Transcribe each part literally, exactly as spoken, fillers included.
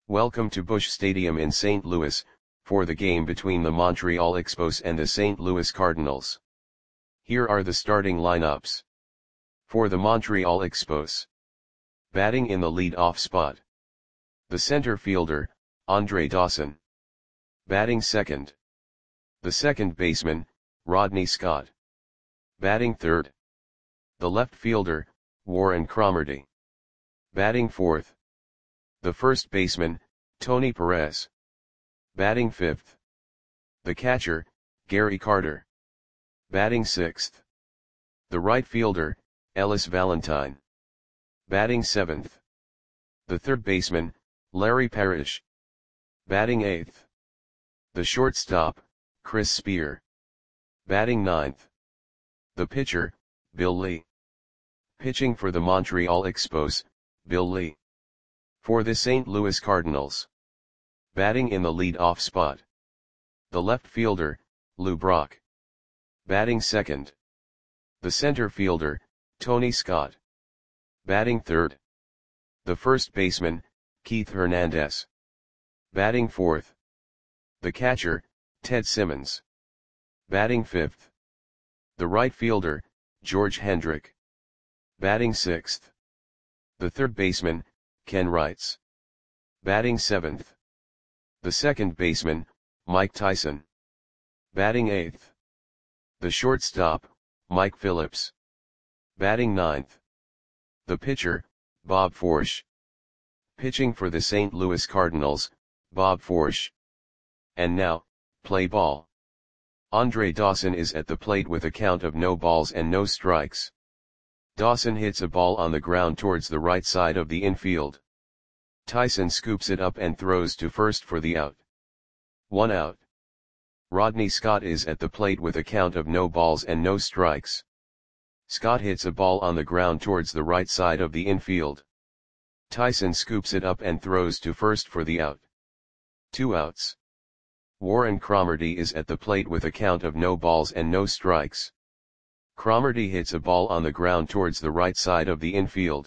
Welcome to Busch Stadium in Saint Louis, for the game between the Montreal Expos and the Saint Louis Cardinals. Here are the starting lineups. For the Montreal Expos. Batting in the lead-off spot. The center fielder, Andre Dawson. Batting second. The second baseman, Rodney Scott. Batting third. The left fielder, Warren Cromartie. Batting fourth. The first baseman, Tony Perez. Batting fifth. The catcher, Gary Carter. Batting sixth. The right fielder, Ellis Valentine. Batting seventh. The third baseman, Larry Parrish. Batting eighth. The shortstop, Chris Spear. Batting ninth. The pitcher, Bill Lee. Pitching for the Montreal Expos, Bill Lee. For the Saint Louis Cardinals. Batting in the lead-off spot. The left fielder, Lou Brock. Batting second. The center fielder, Tony Scott. Batting third. The first baseman, Keith Hernandez. Batting fourth. The catcher, Ted Simmons. Batting fifth. The right fielder, George Hendrick. Batting sixth. The third baseman, Ken Wrights. Batting seventh. The second baseman, Mike Tyson. Batting eighth. The shortstop, Mike Phillips. Batting ninth. The pitcher, Bob Forsch. Pitching for the Saint Louis Cardinals, Bob Forsch. And now, play ball. Andre Dawson is at the plate with a count of no balls and no strikes. Dawson hits a ball on the ground towards the right side of the infield. Tyson scoops it up and throws to first for the out. One out. Rodney Scott is at the plate with a count of no balls and no strikes. Scott hits a ball on the ground towards the right side of the infield. Tyson scoops it up and throws to first for the out. Two outs. Warren Cromartie is at the plate with a count of no balls and no strikes. Cromartie hits a ball on the ground towards the right side of the infield.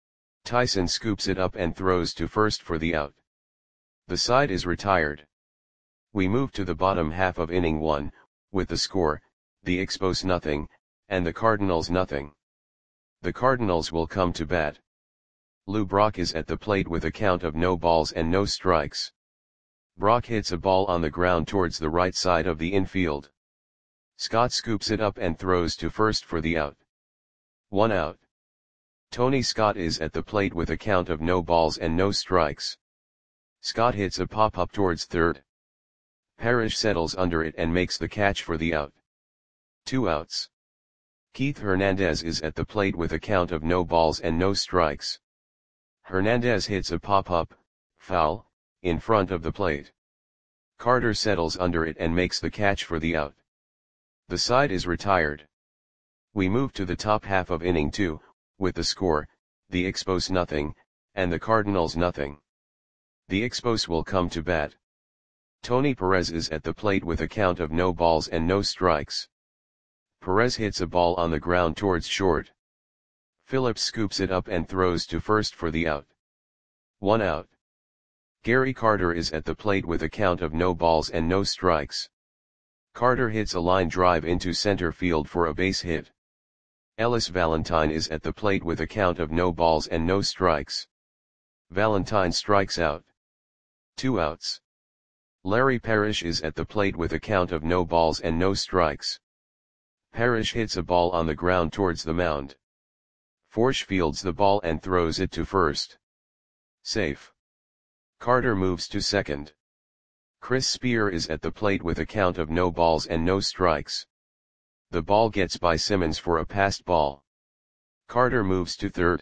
Tyson scoops it up and throws to first for the out. The side is retired. We move to the bottom half of inning one, with the score, the Expos nothing, and the Cardinals nothing. The Cardinals will come to bat. Lou Brock is at the plate with a count of no balls and no strikes. Brock hits a ball on the ground towards the right side of the infield. Scott scoops it up and throws to first for the out. One out. Tony Scott is at the plate with a count of no balls and no strikes. Scott hits a pop-up towards third. Parrish settles under it and makes the catch for the out. Two outs. Keith Hernandez is at the plate with a count of no balls and no strikes. Hernandez hits a pop-up, foul, in front of the plate. Carter settles under it and makes the catch for the out. The side is retired. We move to the top half of inning two, with the score, the Expos nothing, and the Cardinals nothing. The Expos will come to bat. Tony Perez is at the plate with a count of no balls and no strikes. Perez hits a ball on the ground towards short. Phillips scoops it up and throws to first for the out. One out. Gary Carter is at the plate with a count of no balls and no strikes. Carter hits a line drive into center field for a base hit. Ellis Valentine is at the plate with a count of no balls and no strikes. Valentine strikes out. Two outs. Larry Parrish is at the plate with a count of no balls and no strikes. Parrish hits a ball on the ground towards the mound. Forsch fields the ball and throws it to first. Safe. Carter moves to second. Chris Spear is at the plate with a count of no balls and no strikes. The ball gets by Simmons for a passed ball. Carter moves to third.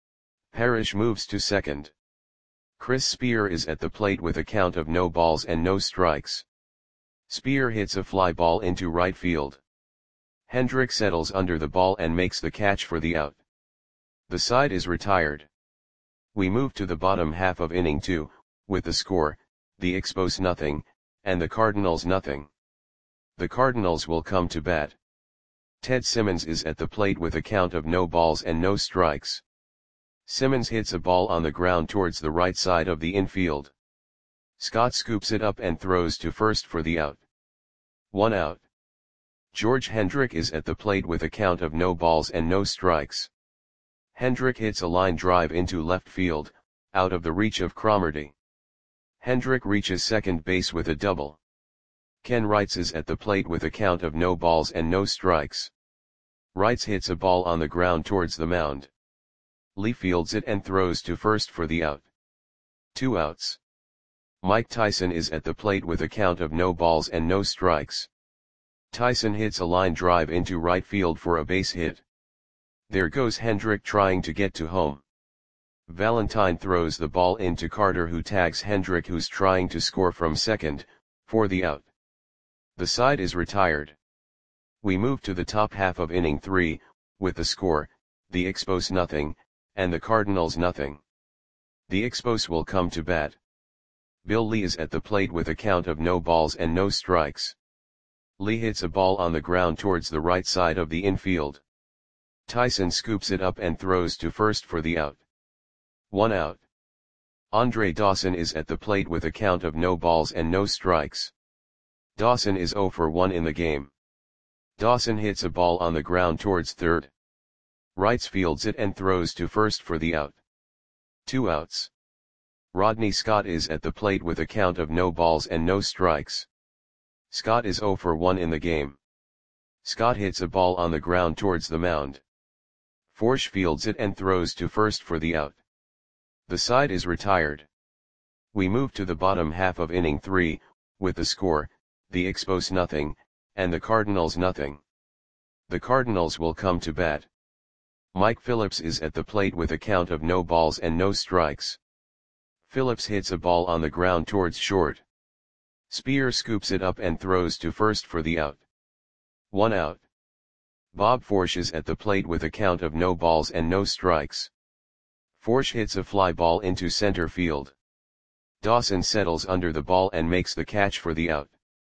Parrish moves to second. Chris Spear is at the plate with a count of no balls and no strikes. Spear hits a fly ball into right field. Hendrick settles under the ball and makes the catch for the out. The side is retired. We move to the bottom half of inning two, with the score, the Expos nothing, and the Cardinals nothing. The Cardinals will come to bat. Ted Simmons is at the plate with a count of no balls and no strikes. Simmons hits a ball on the ground towards the right side of the infield. Scott scoops it up and throws to first for the out. One out. George Hendrick is at the plate with a count of no balls and no strikes. Hendrick hits a line drive into left field, out of the reach of Cromartie. Hendrick reaches second base with a double. Ken Wrights is at the plate with a count of no balls and no strikes. Wrights hits a ball on the ground towards the mound. Lee fields it and throws to first for the out. Two outs. Mike Tyson is at the plate with a count of no balls and no strikes. Tyson hits a line drive into right field for a base hit. There goes Hendrick trying to get to home. Valentine throws the ball into Carter, who tags Hendrick, who's trying to score from second, for the out. The side is retired. We move to the top half of inning three, with the score, the Expos nothing, and the Cardinals nothing. The Expos will come to bat. Bill Lee is at the plate with a count of no balls and no strikes. Lee hits a ball on the ground towards the right side of the infield. Tyson scoops it up and throws to first for the out. One out. Andre Dawson is at the plate with a count of no balls and no strikes. Dawson is oh for one in the game. Dawson hits a ball on the ground towards third. Wrights fields it and throws to first for the out. Two outs. Rodney Scott is at the plate with a count of no balls and no strikes. Scott is oh for one in the game. Scott hits a ball on the ground towards the mound. Forsch fields it and throws to first for the out. The side is retired. We move to the bottom half of inning three, with the score, the Expos nothing, and the Cardinals nothing. The Cardinals will come to bat. Mike Phillips is at the plate with a count of no balls and no strikes. Phillips hits a ball on the ground towards short. Spear scoops it up and throws to first for the out. One out. Bob Forsch is at the plate with a count of no balls and no strikes. Forsch hits a fly ball into center field. Dawson settles under the ball and makes the catch for the out.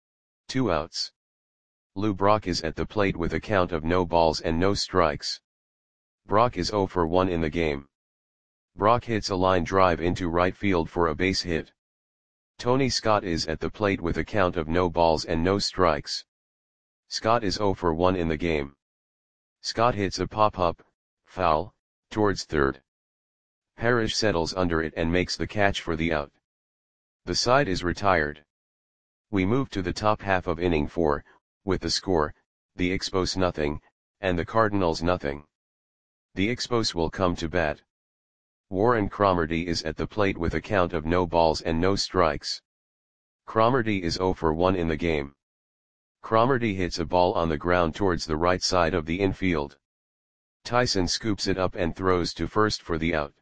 Two outs. Lou Brock is at the plate with a count of no balls and no strikes. Brock is oh for one in the game. Brock hits a line drive into right field for a base hit. Tony Scott is at the plate with a count of no balls and no strikes. Scott is oh for one in the game. Scott hits a pop-up, foul, towards third. Parrish settles under it and makes the catch for the out. The side is retired. We move to the top half of inning four, with the score, the Expos nothing, and the Cardinals nothing. The Expos will come to bat. Warren Cromartie is at the plate with a count of no balls and no strikes. Cromartie is oh for one in the game. Cromartie hits a ball on the ground towards the right side of the infield. Tyson scoops it up and throws to first for the out.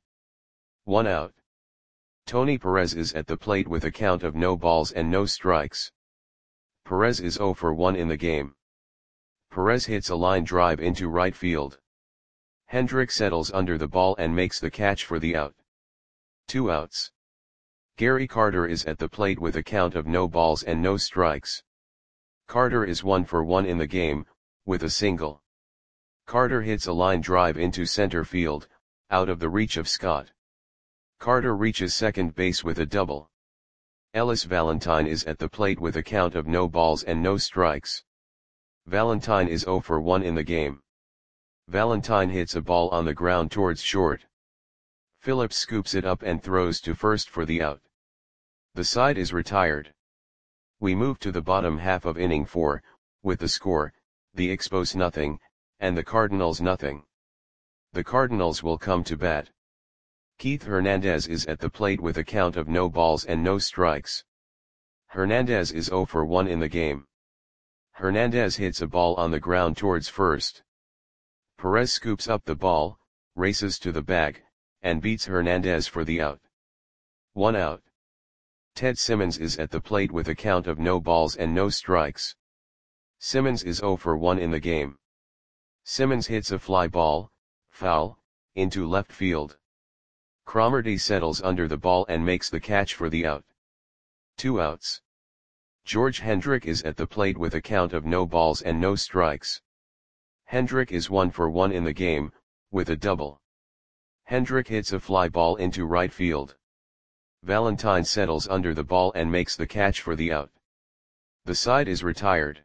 One out. Tony Perez is at the plate with a count of no balls and no strikes. Perez is oh for one in the game. Perez hits a line drive into right field. Hendrick settles under the ball and makes the catch for the out. Two outs. Gary Carter is at the plate with a count of no balls and no strikes. Carter is one for one in the game, with a single. Carter hits a line drive into center field, out of the reach of Scott. Carter reaches second base with a double. Ellis Valentine is at the plate with a count of no balls and no strikes. Valentine is oh for one in the game. Valentine hits a ball on the ground towards short. Phillips scoops it up and throws to first for the out. The side is retired. We move to the bottom half of inning four, with the score, the Expos nothing, and the Cardinals nothing. The Cardinals will come to bat. Keith Hernandez is at the plate with a count of no balls and no strikes. Hernandez is oh for one in the game. Hernandez hits a ball on the ground towards first. Perez scoops up the ball, races to the bag, and beats Hernandez for the out. One out. Ted Simmons is at the plate with a count of no balls and no strikes. Simmons is oh for one in the game. Simmons hits a fly ball, foul, into left field. Cromartie settles under the ball and makes the catch for the out. Two outs. George Hendrick is at the plate with a count of no balls and no strikes. Hendrick is one for one in the game, with a double. Hendrick hits a fly ball into right field. Valentine settles under the ball and makes the catch for the out. The side is retired.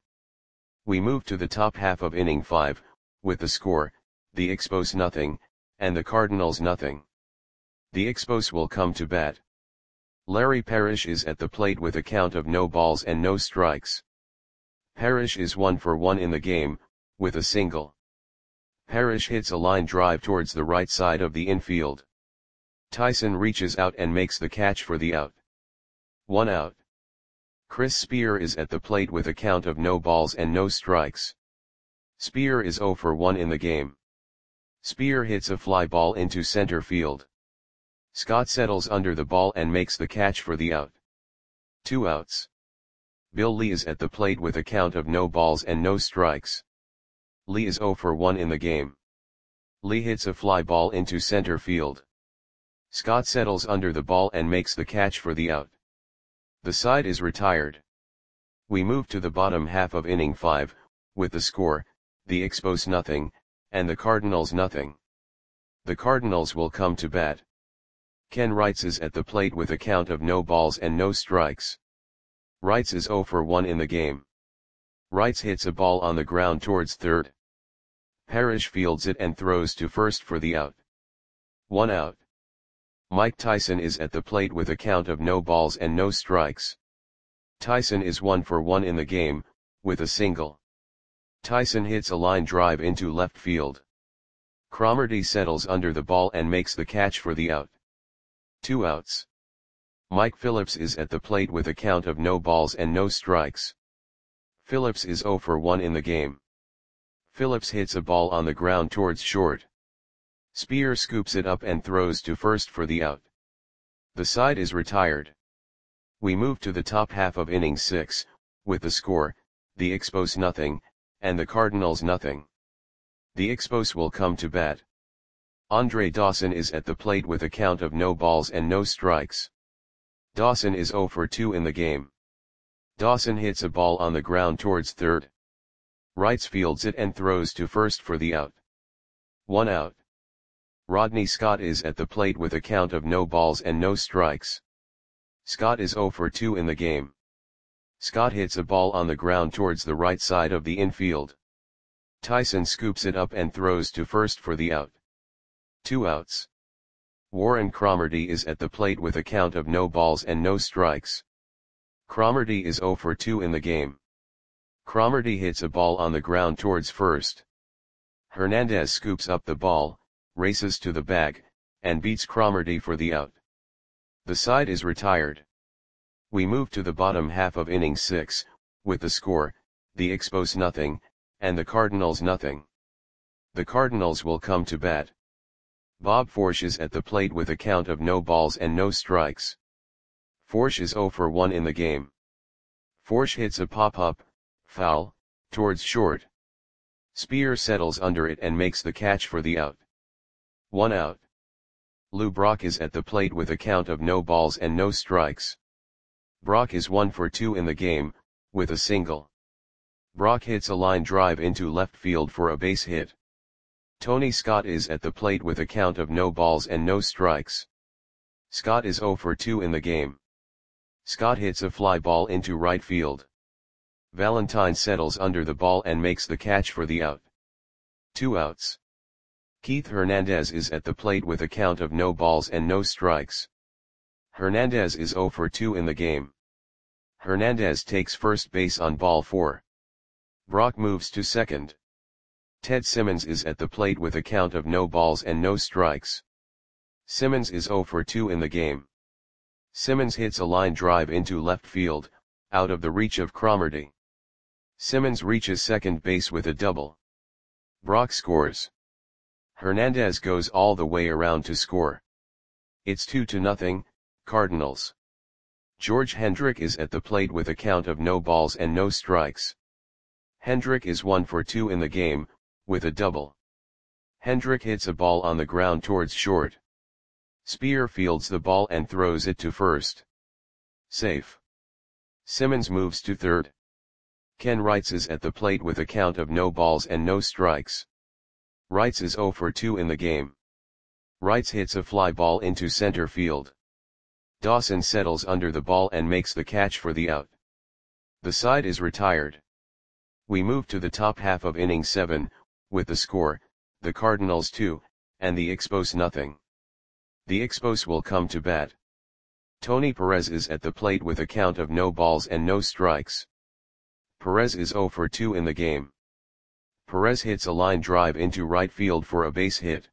We move to the top half of inning five, with the score, the Expos nothing, and the Cardinals nothing. The Expos will come to bat. Larry Parrish is at the plate with a count of no balls and no strikes. Parrish is one for one in the game, with a single. Parrish hits a line drive towards the right side of the infield. Tyson reaches out and makes the catch for the out. One out. Chris Spear is at the plate with a count of no balls and no strikes. Spear is zero for one in the game. Spear hits a fly ball into center field. Scott settles under the ball and makes the catch for the out. Two outs. Bill Lee is at the plate with a count of no balls and no strikes. Lee is zero for one in the game. Lee hits a fly ball into center field. Scott settles under the ball and makes the catch for the out. The side is retired. We move to the bottom half of inning five, with the score, the Expos nothing, and the Cardinals nothing. The Cardinals will come to bat. Ken Wrights is at the plate with a count of no balls and no strikes. Wrights is zero for one in the game. Wrights hits a ball on the ground towards third. Parrish fields it and throws to first for the out. One out. Mike Tyson is at the plate with a count of no balls and no strikes. Tyson is one for one in the game, with a single. Tyson hits a line drive into left field. Cromartie settles under the ball and makes the catch for the out. Two outs. Mike Phillips is at the plate with a count of no balls and no strikes. Phillips is zero for one in the game. Phillips hits a ball on the ground towards short. Spear scoops it up and throws to first for the out. The side is retired. We move to the top half of inning six, with the score, the Expos nothing, and the Cardinals nothing. The Expos will come to bat. Andre Dawson is at the plate with a count of no balls and no strikes. Dawson is zero for two in the game. Dawson hits a ball on the ground towards third. Wrights fields it and throws to first for the out. One out. Rodney Scott is at the plate with a count of no balls and no strikes. Scott is zero for two in the game. Scott hits a ball on the ground towards the right side of the infield. Tyson scoops it up and throws to first for the out. Two outs. Warren Cromartie is at the plate with a count of no balls and no strikes. Cromartie is zero for two in the game. Cromartie hits a ball on the ground towards first. Hernandez scoops up the ball, races to the bag, and beats Cromartie for the out. The side is retired. We move to the bottom half of inning six, with the score, the Expos nothing, and the Cardinals nothing. The Cardinals will come to bat. Bob Forsch is at the plate with a count of no balls and no strikes. Forsch is zero for one in the game. Forsch hits a pop-up, foul, towards short. Spear settles under it and makes the catch for the out. One out. Lou Brock is at the plate with a count of no balls and no strikes. Brock is one for two in the game, with a single. Brock hits a line drive into left field for a base hit. Tony Scott is at the plate with a count of no balls and no strikes. Scott is zero for two in the game. Scott hits a fly ball into right field. Valentine settles under the ball and makes the catch for the out. Two outs. Keith Hernandez is at the plate with a count of no balls and no strikes. Hernandez is zero for two in the game. Hernandez takes first base on ball four. Brock moves to second. Ted Simmons is at the plate with a count of no balls and no strikes. Simmons is zero for two in the game. Simmons hits a line drive into left field, out of the reach of Cromartie. Simmons reaches second base with a double. Brock scores. Hernandez goes all the way around to score. It's two to nothing, Cardinals. George Hendrick is at the plate with a count of no balls and no strikes. Hendrick is one for two in the game, with a double. Hendrick hits a ball on the ground towards short. Spear fields the ball and throws it to first. Safe. Simmons moves to third. Ken Wrights is at the plate with a count of no balls and no strikes. Wrights is zero for two in the game. Wrights hits a fly ball into center field. Dawson settles under the ball and makes the catch for the out. The side is retired. We move to the top half of inning seven, with the score, the Cardinals two, and the Expos nothing. The Expos will come to bat. Tony Perez is at the plate with a count of no balls and no strikes. Perez is zero for two in the game. Perez hits a line drive into right field for a base hit.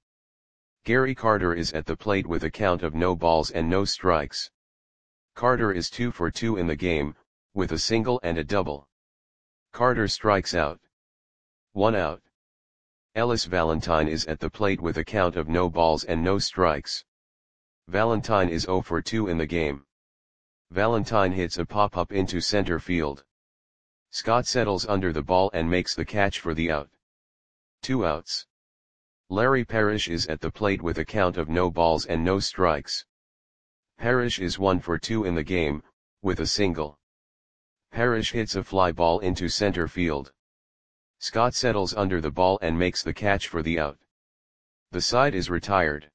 Gary Carter is at the plate with a count of no balls and no strikes. Carter is two for two in the game, with a single and a double. Carter strikes out. One out. Ellis Valentine is at the plate with a count of no balls and no strikes. Valentine is zero for two in the game. Valentine hits a pop-up into center field. Scott settles under the ball and makes the catch for the out. Two outs. Larry Parrish is at the plate with a count of no balls and no strikes. Parrish is one for two in the game, with a single. Parrish hits a fly ball into center field. Scott settles under the ball and makes the catch for the out. The side is retired.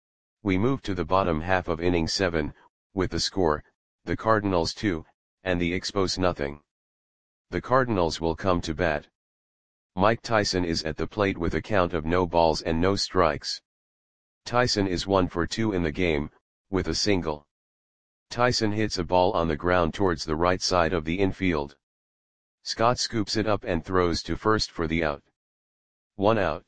We move to the bottom half of inning seven, with the score, the Cardinals two, and the Expos nothing. The Cardinals will come to bat. Mike Tyson is at the plate with a count of no balls and no strikes. Tyson is one for two in the game, with a single. Tyson hits a ball on the ground towards the right side of the infield. Scott scoops it up and throws to first for the out. One out.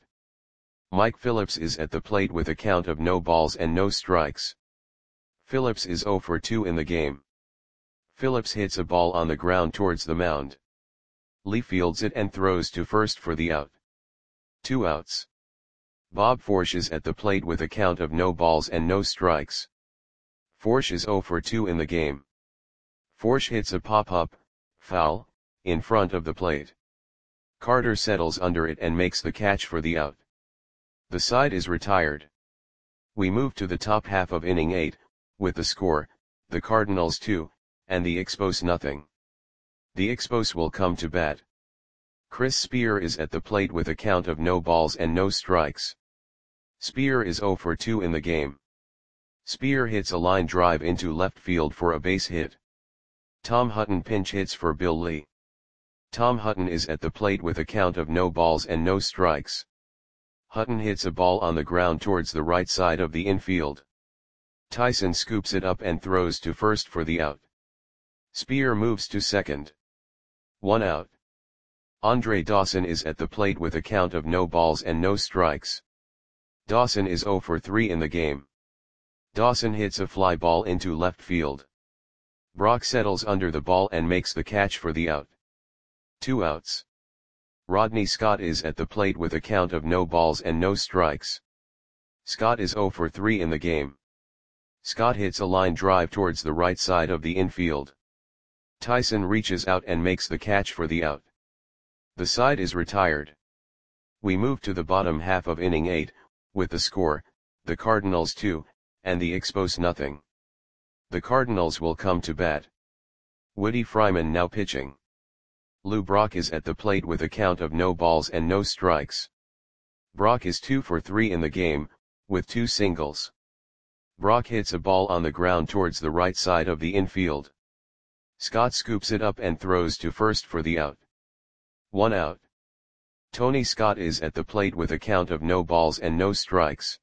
Mike Phillips is at the plate with a count of no balls and no strikes. Phillips is zero for two in the game. Phillips hits a ball on the ground towards the mound. Lee fields it and throws to first for the out. Two outs. Bob Forsch is at the plate with a count of no balls and no strikes. Forsch is zero for two in the game. Forsch hits a pop-up, foul, in front of the plate. Carter settles under it and makes the catch for the out. The side is retired. We move to the top half of inning eight, with the score, the Cardinals two, and the Expos nothing. The Expos will come to bat. Chris Spear is at the plate with a count of no balls and no strikes. Spear is zero for two in the game. Spear hits a line drive into left field for a base hit. Tom Hutton pinch hits for Bill Lee. Tom Hutton is at the plate with a count of no balls and no strikes. Hutton hits a ball on the ground towards the right side of the infield. Tyson scoops it up and throws to first for the out. Spear moves to second. One out. Andre Dawson is at the plate with a count of no balls and no strikes. Dawson is zero for three in the game. Dawson hits a fly ball into left field. Brock settles under the ball and makes the catch for the out. Two outs. Rodney Scott is at the plate with a count of no balls and no strikes. Scott is zero for three in the game. Scott hits a line drive towards the right side of the infield. Tyson reaches out and makes the catch for the out. The side is retired. We move to the bottom half of inning eight, with the score, the Cardinals two, and the Expos nothing. The Cardinals will come to bat. Woody Fryman now pitching. Lou Brock is at the plate with a count of no balls and no strikes. Brock is two for three in the game, with two singles. Brock hits a ball on the ground towards the right side of the infield. Scott scoops it up and throws to first for the out. One out. Tony Scott is at the plate with a count of no balls and no strikes.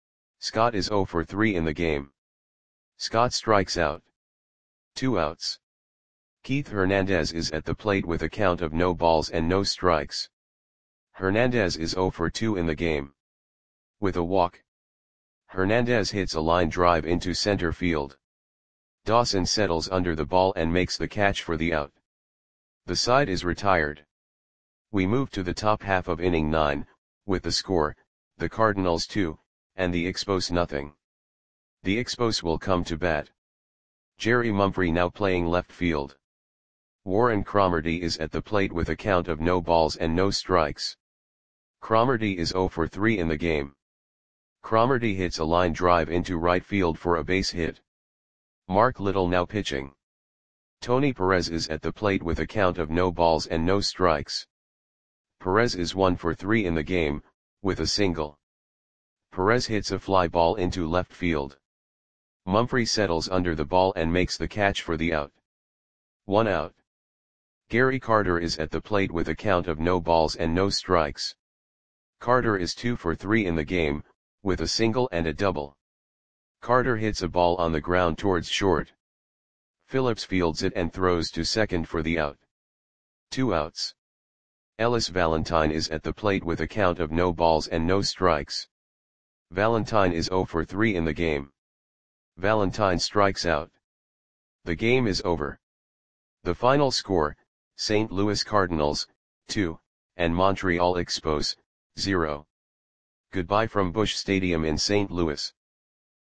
Scott is zero for three in the game. Scott strikes out. Two outs. Keith Hernandez is at the plate with a count of no balls and no strikes. Hernandez is zero for two in the game. With a walk. Hernandez hits a line drive into center field. Dawson settles under the ball and makes the catch for the out. The side is retired. We move to the top half of inning nine, with the score, the Cardinals two, and the Expos nothing. The Expos will come to bat. Jerry Mumphrey now playing left field. Warren Cromartie is at the plate with a count of no balls and no strikes. Cromartie is zero for three in the game. Cromartie hits a line drive into right field for a base hit. Mark Little now pitching. Tony Perez is at the plate with a count of no balls and no strikes. Perez is one for three in the game, with a single. Perez hits a fly ball into left field. Mumphrey settles under the ball and makes the catch for the out. One out. Gary Carter is at the plate with a count of no balls and no strikes. Carter is two for three in the game, with a single and a double. Carter hits a ball on the ground towards short. Phillips fields it and throws to second for the out. Two outs. Ellis Valentine is at the plate with a count of no balls and no strikes. Valentine is zero for three in the game. Valentine strikes out. The game is over. The final score, Saint Louis Cardinals, two, and Montreal Expos, zero. Goodbye from Busch Stadium in Saint Louis.